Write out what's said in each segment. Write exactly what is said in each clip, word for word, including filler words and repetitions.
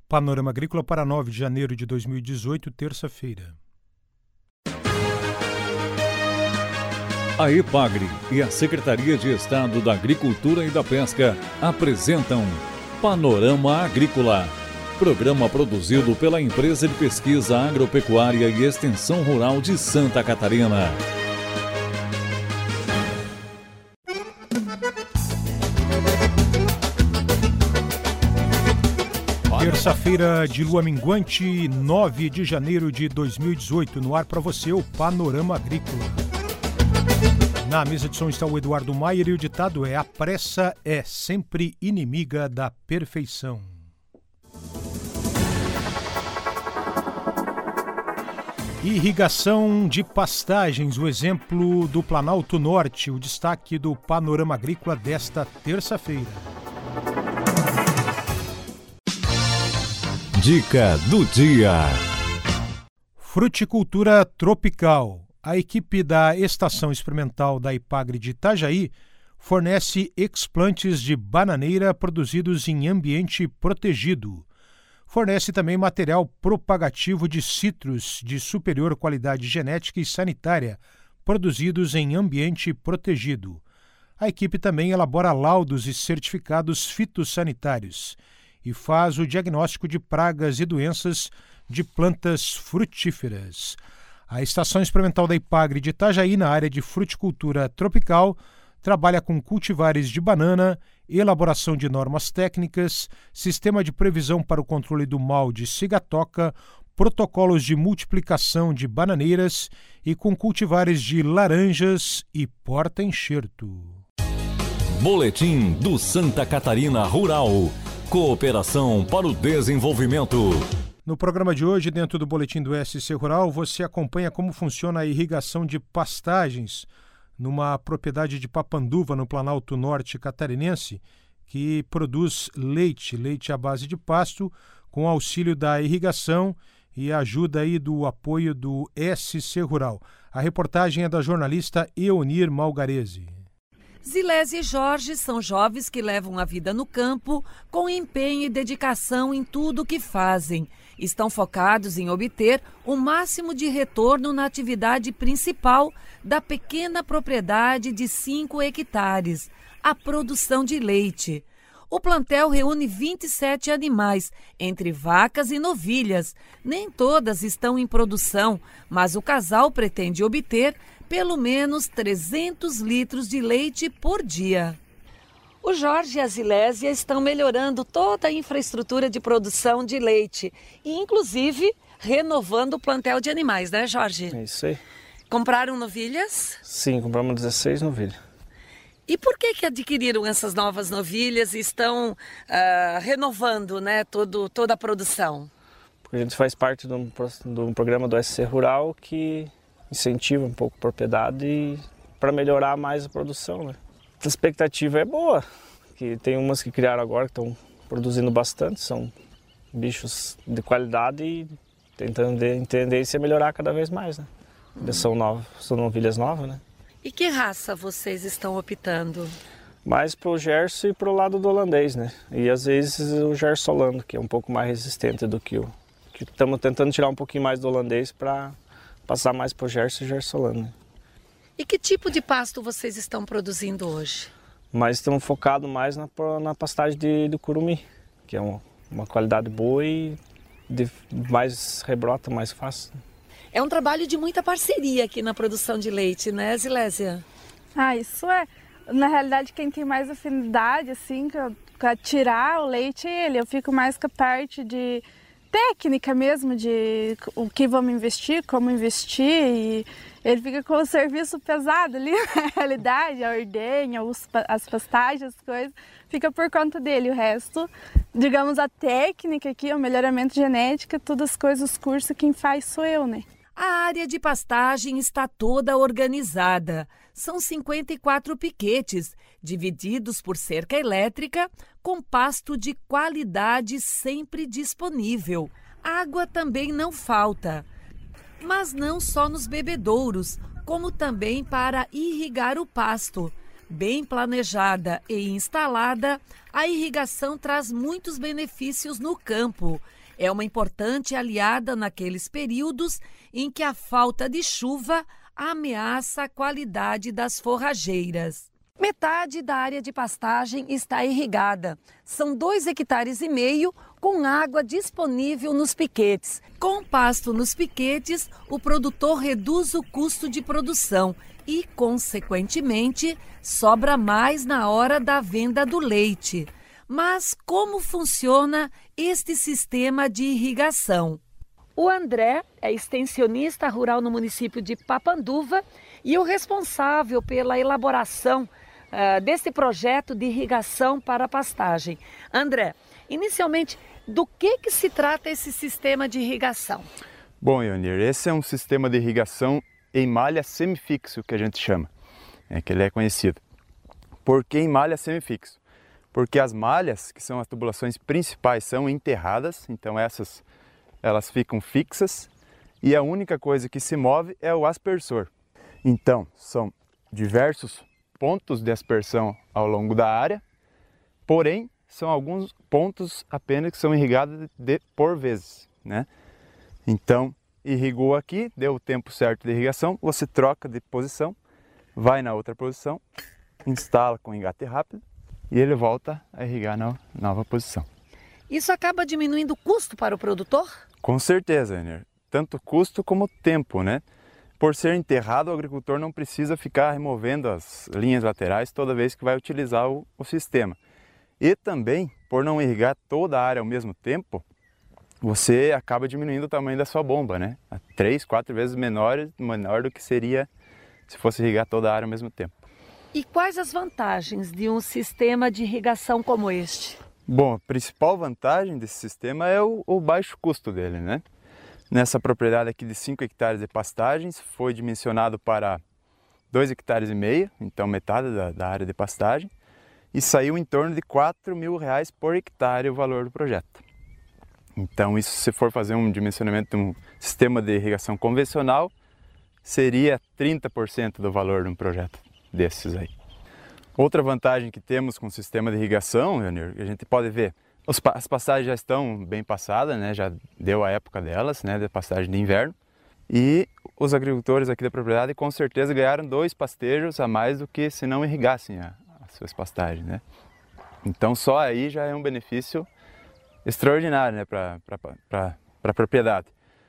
Panorama Agrícola para nove de janeiro de dois mil e dezoito, terça-feira. A EPAGRE e a Secretaria de Estado da Agricultura e da Pesca apresentam Panorama Agrícola, programa produzido pela Empresa de Pesquisa Agropecuária e Extensão Rural de Santa Catarina. Terça-feira de lua minguante, nove de janeiro de dois mil e dezoito, no ar para você o Panorama Agrícola. Na mesa de som está o Eduardo Maier e o ditado é: a pressa é sempre inimiga da perfeição. Irrigação de pastagens, o exemplo do Planalto Norte, o destaque do Panorama Agrícola desta terça-feira. Dica do dia. Fruticultura tropical. A equipe da Estação Experimental da EPAGRE de Itajaí fornece explantes de bananeira produzidos em ambiente protegido. Fornece também material propagativo de citros de superior qualidade genética e sanitária, produzidos em ambiente protegido. A equipe também elabora laudos e certificados fitossanitários e faz o diagnóstico de pragas e doenças de plantas frutíferas. A Estação Experimental da EPAGRE de Itajaí, na área de fruticultura tropical, trabalha com cultivares de banana, elaboração de normas técnicas, sistema de previsão para o controle do mal de cigatoca, protocolos de multiplicação de bananeiras e com cultivares de laranjas e porta-enxerto. Boletim do Santa Catarina Rural. Cooperação para o desenvolvimento. No programa de hoje, dentro do Boletim do S C Rural, você acompanha como funciona a irrigação de pastagens numa propriedade de Papanduva, no Planalto Norte catarinense, que produz leite, leite à base de pasto, com auxílio da irrigação e ajuda aí do apoio do S C Rural. A reportagem é da jornalista Eonir Malgarese. Zilésia e Jorge são jovens que levam a vida no campo com empenho e dedicação em tudo o que fazem. Estão focados em obter o máximo de retorno na atividade principal da pequena propriedade de cinco hectares, a produção de leite. O plantel reúne vinte e sete animais, entre vacas e novilhas. Nem todas estão em produção, mas o casal pretende obter pelo menos trezentos litros de leite por dia. O Jorge e a Zilésia estão melhorando toda a infraestrutura de produção de leite e, inclusive, renovando o plantel de animais, né, Jorge? É isso aí. Compraram novilhas? Sim, compramos dezesseis novilhas. E por que que adquiriram essas novas novilhas e estão uh, renovando, né, todo, toda a produção? Porque a gente faz parte de um, de um programa do S C Rural que incentiva um pouco a propriedade para melhorar mais a produção, né? A expectativa é boa, que tem umas que criaram agora que estão produzindo bastante, são bichos de qualidade e tentando em tendência a melhorar cada vez mais, né? Hum. São, novos, são novilhas novas, né? E que raça vocês estão optando? Mais pro Gerso e pro lado do holandês, né? E às vezes o Gerso Holando, que é um pouco mais resistente do que o... que estamos tentando tirar um pouquinho mais do holandês para passar mais pro Gerso e Gerso Holando, né? E que tipo de pasto vocês estão produzindo hoje? Mas estamos focados mais na, na pastagem de, de curumim, que é uma, uma qualidade boa e de, mais rebrota, mais fácil. É um trabalho de muita parceria aqui na produção de leite, né, Zilésia? Ah, isso é. Na realidade, quem tem mais afinidade, assim, para tirar o leite é ele. Eu fico mais com a parte de técnica mesmo, de o que vamos investir, como investir, e ele fica com o serviço pesado ali, na realidade, a ordenha, os, as pastagens, as coisas, fica por conta dele. O resto, digamos, a técnica aqui, o melhoramento genético, todas as coisas, os cursos, quem faz sou eu, né? A área de pastagem está toda organizada. São cinquenta e quatro piquetes, divididos por cerca elétrica, com pasto de qualidade sempre disponível. Água também não falta. Mas não só nos bebedouros, como também para irrigar o pasto. Bem planejada e instalada, a irrigação traz muitos benefícios no campo. É uma importante aliada naqueles períodos em que a falta de chuva ameaça a qualidade das forrageiras. Metade da área de pastagem está irrigada. São dois hectares e meio com água disponível nos piquetes. Com pasto nos piquetes, o produtor reduz o custo de produção e, consequentemente, sobra mais na hora da venda do leite. Mas como funciona este sistema de irrigação? O André é extensionista rural no município de Papanduva e o responsável pela elaboração uh, desse projeto de irrigação para a pastagem. André, inicialmente, do que, que se trata esse sistema de irrigação? Bom, Ionir, esse é um sistema de irrigação em malha semifixo, que a gente chama, é que ele é conhecido. Por que em malha semifixo? Porque as malhas, que são as tubulações principais, são enterradas, então essas elas ficam fixas e a única coisa que se move é o aspersor. Então, são diversos pontos de aspersão ao longo da área, porém, são alguns pontos apenas que são irrigados de, por vezes, né? Então, irrigou aqui, deu o tempo certo de irrigação, você troca de posição, vai na outra posição, instala com engate rápido e ele volta a irrigar na nova posição. Isso acaba diminuindo o custo para o produtor? Com certeza, Enir. Tanto custo como tempo, né? Por ser enterrado, o agricultor não precisa ficar removendo as linhas laterais toda vez que vai utilizar o, o sistema. E também, por não irrigar toda a área ao mesmo tempo, você acaba diminuindo o tamanho da sua bomba, né? A três, quatro vezes menor, menor do que seria se fosse irrigar toda a área ao mesmo tempo. E quais as vantagens de um sistema de irrigação como este? Bom, a principal vantagem desse sistema é o, o baixo custo dele, né? Nessa propriedade aqui de cinco hectares de pastagens, foi dimensionado para dois hectares e meio, então metade da, da área de pastagem, e saiu em torno de quatro mil reais por hectare o valor do projeto. Então, isso, se for fazer um dimensionamento de um sistema de irrigação convencional, seria trinta por cento do valor de um projeto desses aí. Outra vantagem que temos com o sistema de irrigação, Leonir, a gente pode ver, os, as pastagens já estão bem passadas, né? Já deu a época delas, né? De pastagem de inverno, e os agricultores aqui da propriedade com certeza ganharam dois pastejos a mais do que se não irrigassem a, as suas pastagens, né? Então só aí já é um benefício extraordinário, né? Para a propriedade.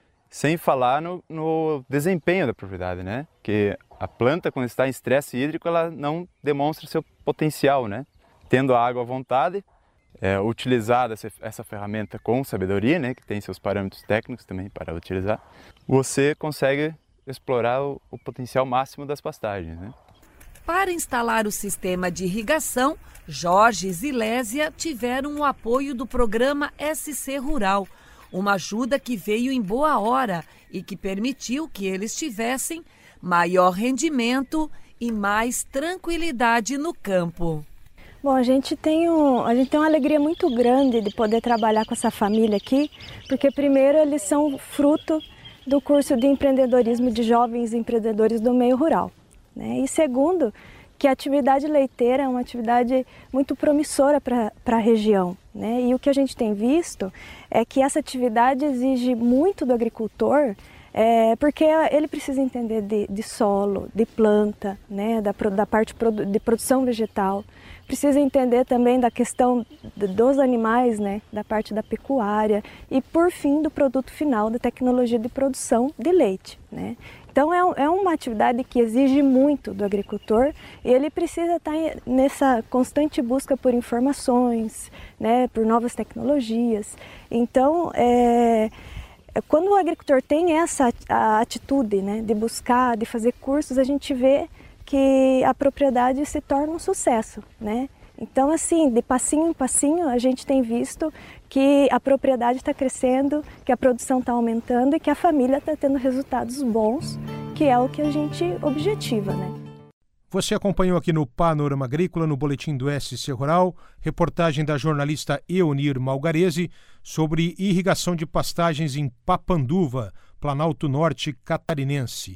Sem falar no, no desempenho da propriedade, né? Que a planta, quando está em estresse hídrico, ela não demonstra seu potencial, né? Tendo a água à vontade, é, utilizada essa, essa ferramenta com sabedoria, né? Que tem seus parâmetros técnicos também para utilizar, você consegue explorar o, o potencial máximo das pastagens, né? Para instalar o sistema de irrigação, Jorge e Zilésia tiveram o apoio do programa S C Rural, uma ajuda que veio em boa hora e que permitiu que eles tivessem maior rendimento e mais tranquilidade no campo. Bom, a gente tem um, a gente tem uma alegria muito grande de poder trabalhar com essa família aqui, porque primeiro eles são fruto do curso de empreendedorismo de jovens empreendedores do meio rural, né? E segundo, que a atividade leiteira é uma atividade muito promissora para a região, né? E o que a gente tem visto é que essa atividade exige muito do agricultor, é, porque ele precisa entender de, de solo, de planta, né? da, da parte de produção vegetal, precisa entender também da questão dos animais, né? Da parte da pecuária e, por fim, do produto final, da tecnologia de produção de leite, né? Então é, é uma atividade que exige muito do agricultor e ele precisa estar nessa constante busca por informações, né, por novas tecnologias. Então, é, quando o agricultor tem essa a atitude, né, de buscar, de fazer cursos, a gente vê que a propriedade se torna um sucesso, né? Então, assim, de passinho em passinho, a gente tem visto que a propriedade está crescendo, que a produção está aumentando e que a família está tendo resultados bons, que é o que a gente objetiva, né? Você acompanhou aqui no Panorama Agrícola, no boletim do S C Rural, reportagem da jornalista Eonir Malgarese sobre irrigação de pastagens em Papanduva, Planalto Norte catarinense.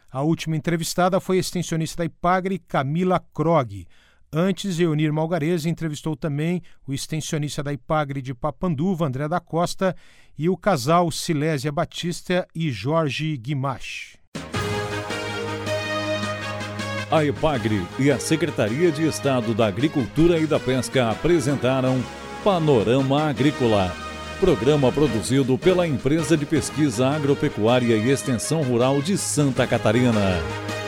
A última entrevistada foi a extensionista da IPAGRE, Camila Krog. Antes, Eunir Malgarese entrevistou também o extensionista da IPAGRE de Papanduva, André da Costa, e o casal Silésia Batista e Jorge Guimache. A IPAGRE e a Secretaria de Estado da Agricultura e da Pesca apresentaram Panorama Agrícola, programa produzido pela Empresa de Pesquisa Agropecuária e Extensão Rural de Santa Catarina.